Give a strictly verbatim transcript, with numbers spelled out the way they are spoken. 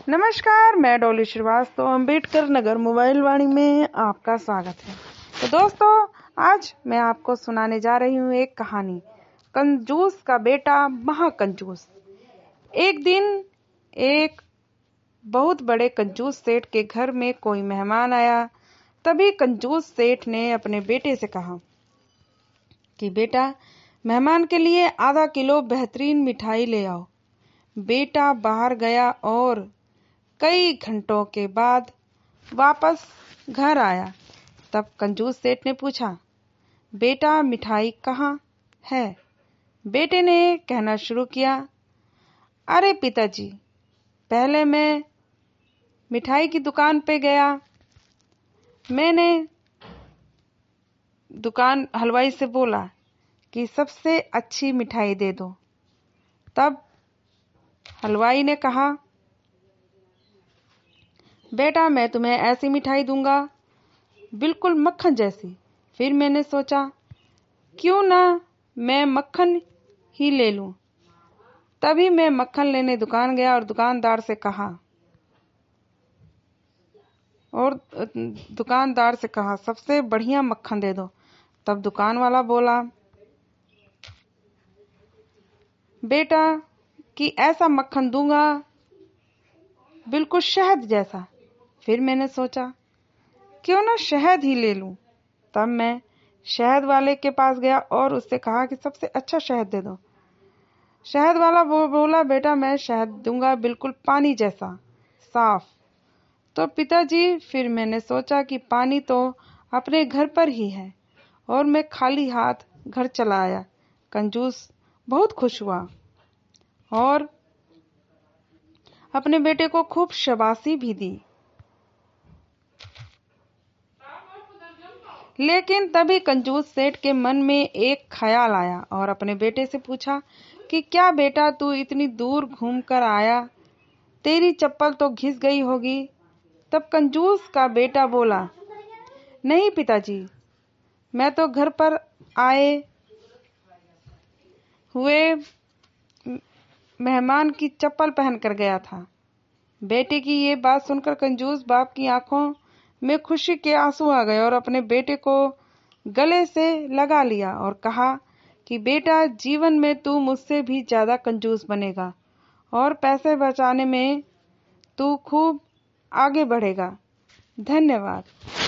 नमस्कार, मैं डॉली श्रीवास्तव अम्बेडकर नगर मोबाइल वाणी में आपका स्वागत है। तो दोस्तों, आज मैं आपको सुनाने जा रही हूँ एक कहानी, कंजूस का बेटा महाकंजूस। एक दिन एक बहुत बड़े कंजूस सेठ के घर में कोई मेहमान आया। तभी कंजूस सेठ ने अपने बेटे से कहा कि बेटा, मेहमान के लिए आधा किलो बेहतरीन मिठाई ले आओ। बेटा बाहर गया और कई घंटों के बाद वापस घर आया। तब कंजूस सेठ ने पूछा, बेटा, मिठाई कहाँ है? बेटे ने कहना शुरू किया, अरे पिताजी, पहले मैं मिठाई की दुकान पे गया। मैंने दुकान हलवाई से बोला कि सबसे अच्छी मिठाई दे दो। तब हलवाई ने कहा, बेटा, मैं तुम्हें ऐसी मिठाई दूंगा, बिल्कुल मक्खन जैसी। फिर मैंने सोचा, क्यों ना मैं मक्खन ही ले लूं। तभी मैं मक्खन लेने दुकान गया और दुकानदार से कहा और दुकानदार से कहा सबसे बढ़िया मक्खन दे दो। तब दुकान वाला बोला, बेटा, कि ऐसा मक्खन दूंगा बिल्कुल शहद जैसा। फिर मैंने सोचा, क्यों ना शहद ही ले लूं। तब मैं शहद वाले के पास गया और उससे कहा कि सबसे अच्छा शहद दे दो। शहद वाला वो बोला, बेटा, मैं शहद दूंगा बिल्कुल पानी जैसा साफ। तो पिताजी, फिर मैंने सोचा कि पानी तो अपने घर पर ही है और मैं खाली हाथ घर चला आया। कंजूस बहुत खुश हुआ और अपने बेटे को खूब शाबाशी भी दी। लेकिन तभी कंजूस सेठ के मन में एक ख्याल आया और अपने बेटे से पूछा कि क्या बेटा, तू इतनी दूर घूमकर आया, तेरी चप्पल तो घिस गई होगी। तब कंजूस का बेटा बोला, नहीं पिताजी, मैं तो घर पर आए हुए मेहमान की चप्पल पहनकर गया था। बेटे की ये बात सुनकर कंजूस बाप की आंखों में खुशी के आंसू आ गए और अपने बेटे को गले से लगा लिया और कहा कि बेटा, जीवन में तू मुझसे भी ज्यादा कंजूस बनेगा और पैसे बचाने में तू खूब आगे बढ़ेगा। धन्यवाद।